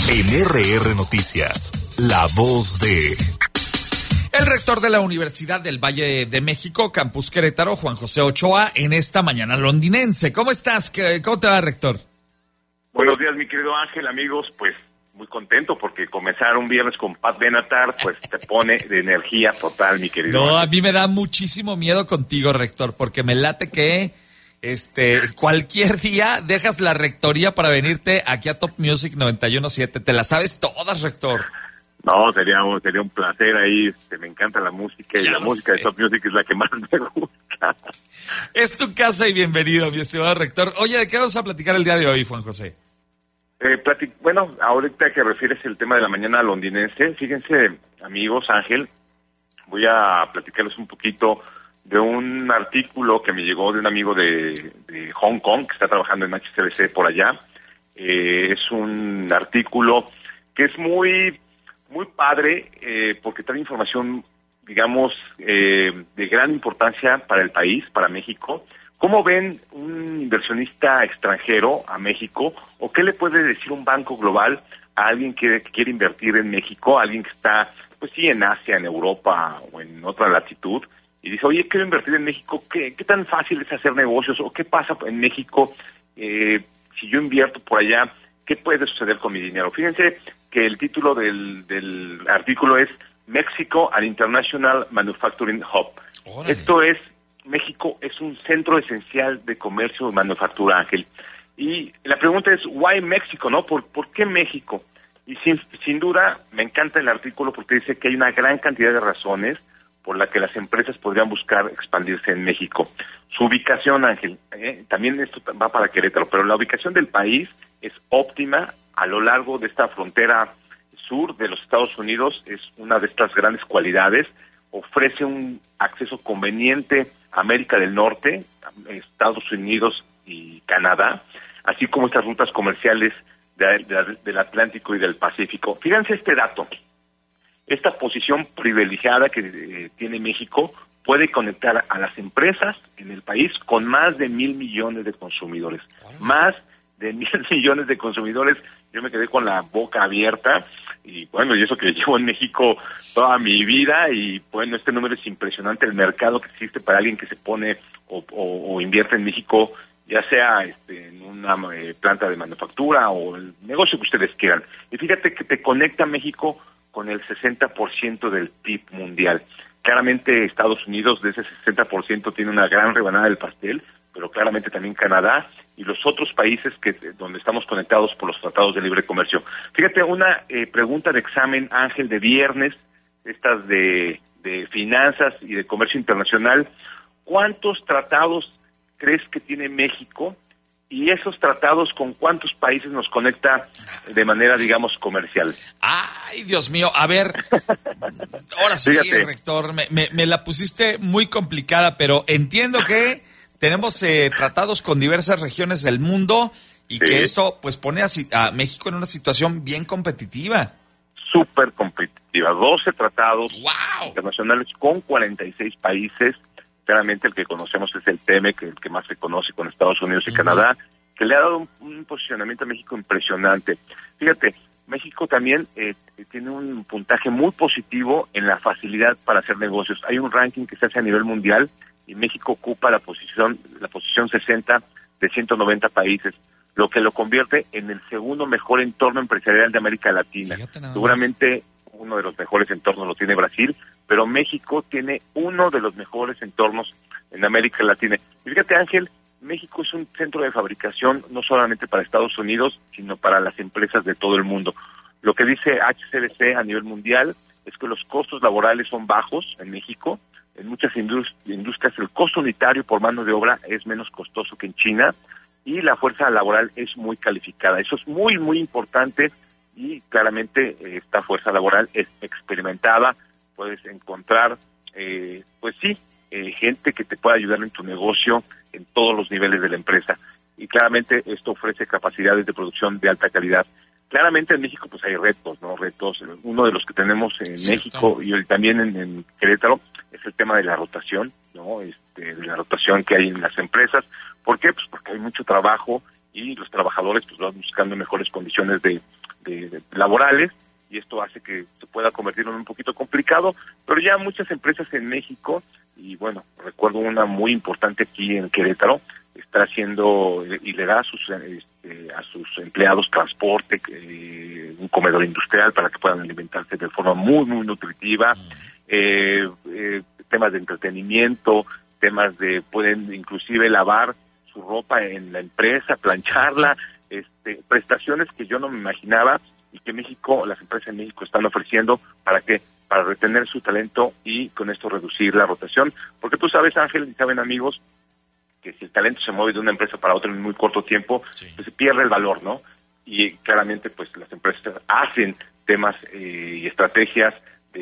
En RR Noticias, la voz de... El rector de la Universidad del Valle de México, Campus Querétaro, Juan José Ochoa, en esta mañana londinense. ¿Cómo estás? ¿Cómo te va, rector? Buenos días, mi querido Ángel, amigos. Pues muy contento porque comenzar un viernes con Pat Benatar, pues te pone de energía total, mi querido No, Ángel. a mí me da muchísimo miedo contigo, rector, porque me late que cualquier día dejas la rectoría para venirte aquí a Top Music 91.7. ¿Te la sabes todas, rector? No, sería un placer ahí. Me encanta la música y Ya la lo música sé. de Top Music es la que más me gusta. Es tu casa y bienvenido, mi estimado rector. Oye, ¿de qué vamos a platicar el día de hoy, Juan José? Bueno, ahorita que refieres el tema de la mañana londinense, fíjense, amigos, Ángel, voy a platicarles un poquito de un artículo que me llegó de un amigo de Hong Kong, que está trabajando en HSBC por allá. Es un artículo que es muy padre, porque trae información, digamos, de gran importancia para el país, para México. ¿Cómo ven un inversionista extranjero a México? ¿O qué le puede decir un banco global a alguien que quiere invertir en México, a alguien que está, pues sí, en Asia, en Europa o en otra latitud? Y dice, oye, quiero invertir en México, ¿qué tan fácil es hacer negocios? ¿O qué pasa en México si yo invierto por allá? ¿Qué puede suceder con mi dinero? Fíjense que el título del artículo es Mexico, an International Manufacturing Hub. Órale. Esto es, México es un centro esencial de comercio y manufactura, Ángel. Y la pregunta es, ¿why México, no? ¿Por qué México? Y sin duda, me encanta el artículo porque dice que hay una gran cantidad de razones por la que las empresas podrían buscar expandirse en México. Su ubicación, Ángel, también esto va para Querétaro, pero la ubicación del país es óptima a lo largo de esta frontera sur de los Estados Unidos, es una de estas grandes cualidades, ofrece un acceso conveniente a América del Norte, Estados Unidos y Canadá, así como estas rutas comerciales del Atlántico y del Pacífico. Fíjense este dato. Esta posición privilegiada que tiene México puede conectar a las empresas en el país con más de 1,000 millones de consumidores. Más de 1,000 millones de consumidores. Yo me quedé con la boca abierta y bueno, y eso que llevo en México toda mi vida y bueno, este número es impresionante, el mercado que existe para alguien que se pone o invierte en México, ya sea en una planta de manufactura o el negocio que ustedes quieran. Y fíjate que te conecta México con el 60% del PIB mundial. Claramente Estados Unidos de ese 60% tiene una gran rebanada del pastel, pero claramente también Canadá y los otros países donde estamos conectados por los tratados de libre comercio. Fíjate, una pregunta de examen, Ángel, de viernes, estas de finanzas y de comercio internacional. ¿Cuántos tratados crees que tiene México? Y esos tratados, ¿con cuántos países nos conecta de manera, digamos, comercial? Ay, Dios mío, a ver, ahora sí, Fíjate. rector, me la pusiste muy complicada, pero entiendo que tenemos tratados con diversas regiones del mundo y Sí. que esto pues pone a México en una situación bien competitiva. Súper competitiva. 12 tratados ¡Wow! internacionales con 46 países. Claramente el que conocemos es el TEMEC, el que más se conoce con Estados Unidos y Canadá, que le ha dado un posicionamiento a México impresionante. Fíjate, México también tiene un puntaje muy positivo en la facilidad para hacer negocios. Hay un ranking que se hace a nivel mundial y México ocupa la posición 60 de 190 países, lo que lo convierte en el segundo mejor entorno empresarial de América Latina. Fíjate nada más. Seguramente uno de los mejores entornos lo tiene Brasil, pero México tiene uno de los mejores entornos en América Latina. Y fíjate, Ángel, México es un centro de fabricación no solamente para Estados Unidos, sino para las empresas de todo el mundo. Lo que dice HCBC a nivel mundial es que los costos laborales son bajos en México. En muchas industrias el costo unitario por mano de obra es menos costoso que en China y la fuerza laboral es muy calificada. Eso es muy, muy importante y claramente esta fuerza laboral es experimentada. Puedes encontrar, gente que te pueda ayudar en tu negocio en todos los niveles de la empresa. Y claramente esto ofrece capacidades de producción de alta calidad. Claramente en México pues hay retos, ¿no? Uno de los que tenemos en México y también en Querétaro es el tema de la rotación, ¿no? De la rotación que hay en las empresas. ¿Por qué? Pues porque hay mucho trabajo y los trabajadores pues van buscando mejores condiciones de laborales, y esto hace que se pueda convertir en un poquito complicado, pero ya muchas empresas en México, y bueno, recuerdo una muy importante aquí en Querétaro, está haciendo y le da a sus empleados transporte, un comedor industrial para que puedan alimentarse de forma muy, muy nutritiva, temas de entretenimiento, temas de, pueden inclusive lavar su ropa en la empresa, plancharla, prestaciones que yo no me imaginaba y que México, las empresas en México están ofreciendo para retener su talento y con esto reducir la rotación, porque tú sabes, Ángel, y saben amigos, que si el talento se mueve de una empresa para otra en muy corto tiempo, pues se pierde el valor, ¿no? Y claramente pues las empresas hacen temas y estrategias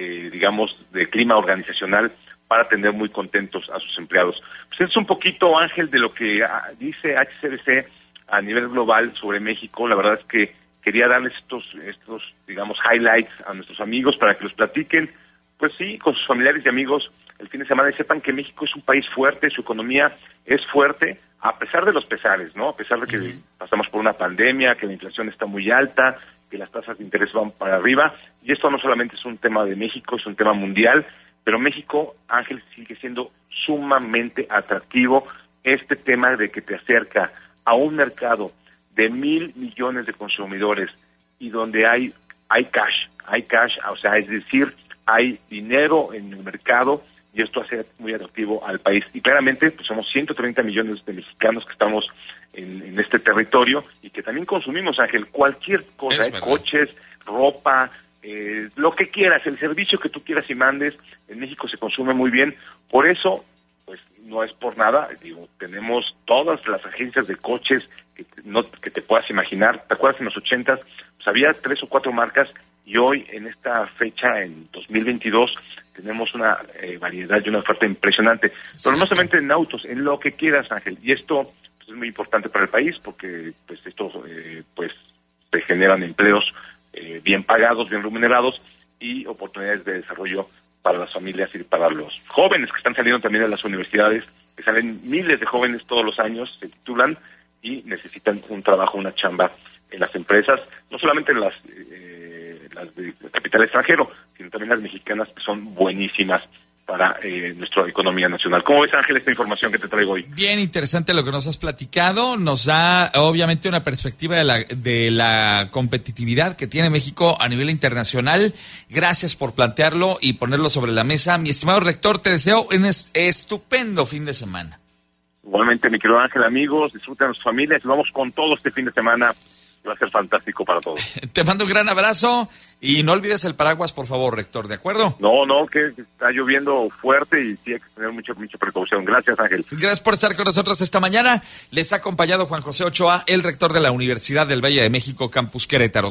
de clima organizacional para tener muy contentos a sus empleados. Pues es un poquito, Ángel, de lo que dice HCBC a nivel global sobre México. La verdad es que quería darles estos digamos, highlights a nuestros amigos para que los platiquen, pues sí, con sus familiares y amigos el fin de semana y sepan que México es un país fuerte, su economía es fuerte, a pesar de los pesares, ¿no? A pesar de que pasamos por una pandemia, que la inflación está muy alta, que las tasas de interés van para arriba, y esto no solamente es un tema de México, es un tema mundial, pero México, Ángel, sigue siendo sumamente atractivo este tema de que te acerca a un mercado de 1,000 millones de consumidores y donde hay cash, o sea, es decir, hay dinero en el mercado y esto hace muy atractivo al país. Y claramente pues somos 130 millones de mexicanos que estamos en este territorio y que también consumimos, Ángel, cualquier cosa, coches, ropa, lo que quieras, el servicio que tú quieras y mandes, en México se consume muy bien. Por eso, pues no es por nada, digo, tenemos todas las agencias de coches que te puedas imaginar. ¿Te acuerdas en los 80s? Pues había 3 o 4 marcas y hoy en esta fecha, en 2022, tenemos una variedad y una oferta impresionante. Pero no solamente en autos, en lo que quieras, Ángel. Y esto pues, es muy importante para el país porque pues esto pues se generan empleos bien pagados, bien remunerados y oportunidades de desarrollo para las familias y para los jóvenes que están saliendo también de las universidades, que salen miles de jóvenes todos los años, se titulan y necesitan un trabajo, una chamba en las empresas, no solamente en las de capital extranjero, sino también las mexicanas, que son buenísimas para nuestra economía nacional. ¿Cómo ves, Ángel, esta información que te traigo hoy? Bien interesante lo que nos has platicado. Nos da, obviamente, una perspectiva de la competitividad que tiene México a nivel internacional. Gracias por plantearlo y ponerlo sobre la mesa. Mi estimado rector, te deseo un estupendo fin de semana. Igualmente, mi querido Ángel, amigos, disfruten a sus familias y vamos con todo este fin de semana. Va a ser fantástico para todos. Te mando un gran abrazo y no olvides el paraguas, por favor, rector, ¿de acuerdo? No, que está lloviendo fuerte y sí hay que tener mucha precaución. Gracias, Ángel. Gracias por estar con nosotros esta mañana. Les ha acompañado Juan José Ochoa, el rector de la Universidad del Valle de México, Campus Querétaro.